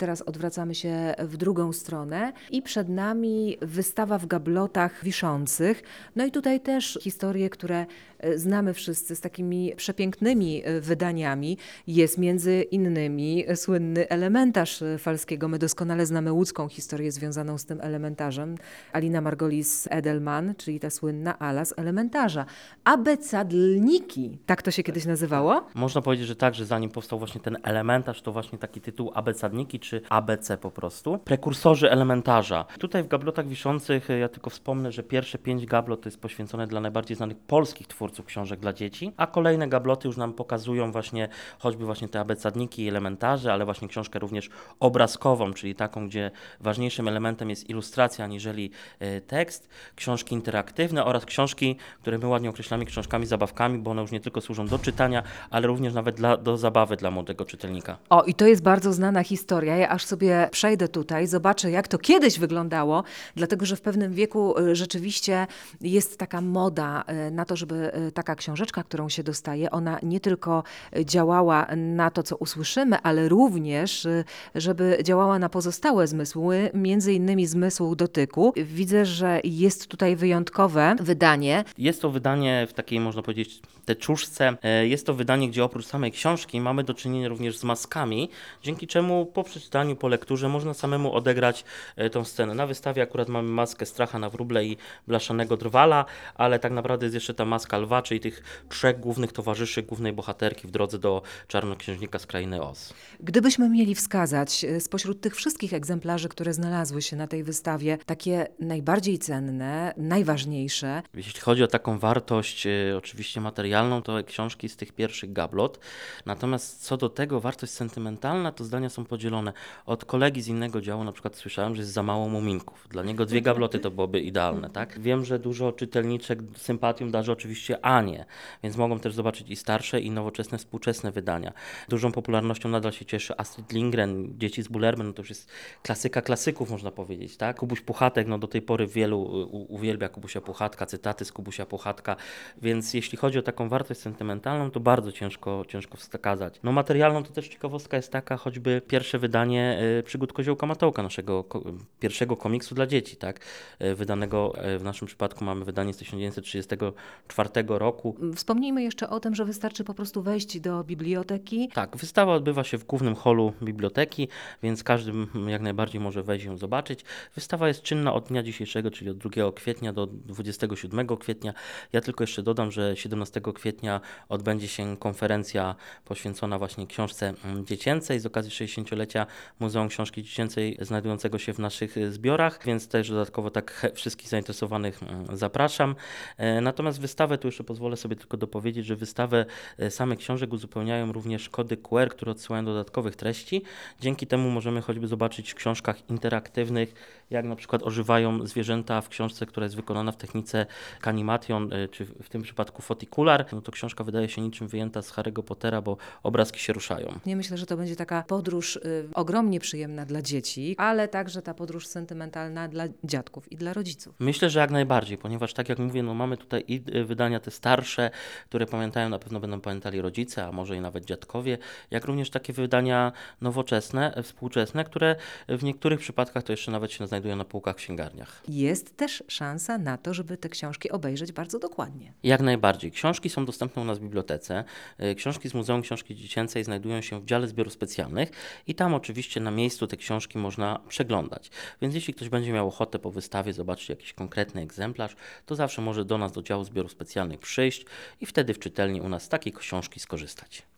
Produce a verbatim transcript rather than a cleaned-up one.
Teraz odwracamy się w drugą stronę i przed nami wystawa w gablotach wiszących. No i tutaj też historie, które e, znamy wszyscy z takimi przepięknymi e, wydaniami. Jest między innymi słynny elementarz e, Falskiego. My doskonale znamy łódzką historię związaną z tym elementarzem. Alina Margolis-Edelman, czyli ta słynna Ala z elementarza. Abecadlniki, tak to się kiedyś nazywało? Można powiedzieć, że tak, że zanim powstał właśnie ten elementarz, to właśnie taki tytuł abecadniki, czy A B C po prostu. Prekursorzy elementarza. Tutaj w gablotach wiszących ja tylko wspomnę, że pierwsze pięć gablot to jest poświęcone dla najbardziej znanych polskich twórców książek dla dzieci, a kolejne gabloty już nam pokazują właśnie choćby właśnie te abecadniki i elementarze, ale właśnie książkę również obrazkową, czyli taką, gdzie ważniejszym elementem jest ilustracja aniżeli y, tekst, książki interaktywne oraz książki, które my ładnie określamy książkami zabawkami, bo one już nie tylko służą do czytania, ale również nawet dla, do zabawy dla młodego czytelnika. O, i to jest bardzo znana historia. Ja aż sobie przejdę tutaj, zobaczę, jak to kiedyś wyglądało, dlatego że w pewnym wieku y, rzeczywiście jest taka moda y, na to, żeby y, taka książeczka, którą się dostaje, ona nie tylko y, działała na to, co usłyszymy, ale również, y, żeby działała na pozostałe zmysły, między innymi zmysł dotyku. Widzę, że jest tutaj wyjątkowe wydanie. Jest to wydanie w takiej, można powiedzieć, teczuszce. E, Jest to wydanie, gdzie oprócz samej książki mamy do czynienia również z maskami, dzięki czemu po przeczytaniu, po lekturze można samemu odegrać e, tą scenę. Na wystawie akurat mamy maskę Stracha na wróble i blaszanego drwala, ale tak naprawdę jest jeszcze ta maska lwa, czyli tych trzech głównych towarzyszy głównej bohaterki w drodze do czarnoksiężnika z krainy Oz. Gdybyśmy mieli wskazać y, spośród tych wszystkich egzemplarzy, które znalazły się na tej wystawie, takie najbardziej cenne, najważniejsze, Jeśli chodzi o taką wartość e, oczywiście materialną, to książki z tych pierwszych gablot. Natomiast co do tego wartość sentymentalna, to zdania są podzielone. Od kolegi z innego działu na przykład słyszałem, że jest za mało muminków. Dla niego dwie gabloty to byłoby idealne, tak? Wiem, że dużo czytelniczek sympatią darzy oczywiście Anię, więc mogą też zobaczyć i starsze, i nowoczesne, współczesne wydania. Dużą popularnością nadal się cieszy Astrid Lindgren, Dzieci z Bullerby, no to już jest klasyka klasyków, można powiedzieć, tak? Kubuś Puchatek, no do tej pory wielu u- uwielbia Kubusia Puchatka, cytaty z Kubusia Puchatka, więc jeśli chodzi o taką wartość sentymentalną, to bardzo ciężko, ciężko wskazać. No materialną to też ciekawostka jest taka, choćby pierwsze wydanie y, Przygód Koziołka Matołka, naszego ko- pierwszego komiksu dla dzieci, tak? Y, wydanego, y, w naszym przypadku mamy wydanie z tysiąc dziewięćset trzydziestego czwartego roku. wspomnijmy jeszcze o tym, że wystarczy po prostu wejść do biblioteki. Tak, wystawa odbywa się w głównym holu biblioteki, więc każdy mm, jak najbardziej może wejść i ją zobaczyć. Wystawa jest czynna od dnia dzisiejszego, czyli od drugiego kwietnia do dwudziestego siódmego kwietnia. Ja tylko jeszcze dodam, że siedemnastego kwietnia odbędzie się konferencja poświęcona właśnie książce mm, dziecięcej z okazji sześćdziesięciolecia Muzeum Książki Dziecięcej znajdującego się w naszych y, zbiorach, więc też dodatkowo tak he- wszystkich zainteresowanych mm, zapraszam. E, Natomiast wystawę, tu jeszcze pozwolę sobie tylko dopowiedzieć, że wystawę e, samych książek uzupełniają również kody Q R, które odsyłają do dodatkowych treści. Dzięki temu możemy choćby zobaczyć w książkach interaktywnych, jak na przykład ożywają zwierzęta w książce, która jest wykonana w technice Canimation, y, czy w tym przypadku Foticular. No to książka wydaje się niczym wyjęta z Harry'ego Pottera, bo obrazki się ruszają. Ja myślę, że to będzie taka podróż y, ogromnie przyjemna dla dzieci, ale także ta podróż sentymentalna dla dziadków i dla rodziców. Myślę, że jak najbardziej, ponieważ tak jak mówię, no mamy tutaj i y, wydania te starsze, które pamiętają, na pewno będą pamiętali rodzice, a może i nawet dziadkowie, jak również takie wydania nowoczesne, e, współczesne, które w niektórych przypadkach to jeszcze nawet się znajdują na półkach w księgarniach. Jest też szansa na to, żeby te książki obejrzeć bardzo dokładnie. Jak najbardziej. Książki są dostępne u nas w bibliotece. Y, Książki z Muzeum Książki Dziecięcej znajdują się w dziale zbiorów specjalnych i tam oczywiście na miejscu te książki można przeglądać. Więc jeśli ktoś będzie miał ochotę po wystawie zobaczyć jakiś konkretny egzemplarz, to zawsze może do nas do działu zbiorów specjalnych przyjść i wtedy w czytelni u nas z takiej książki skorzystać.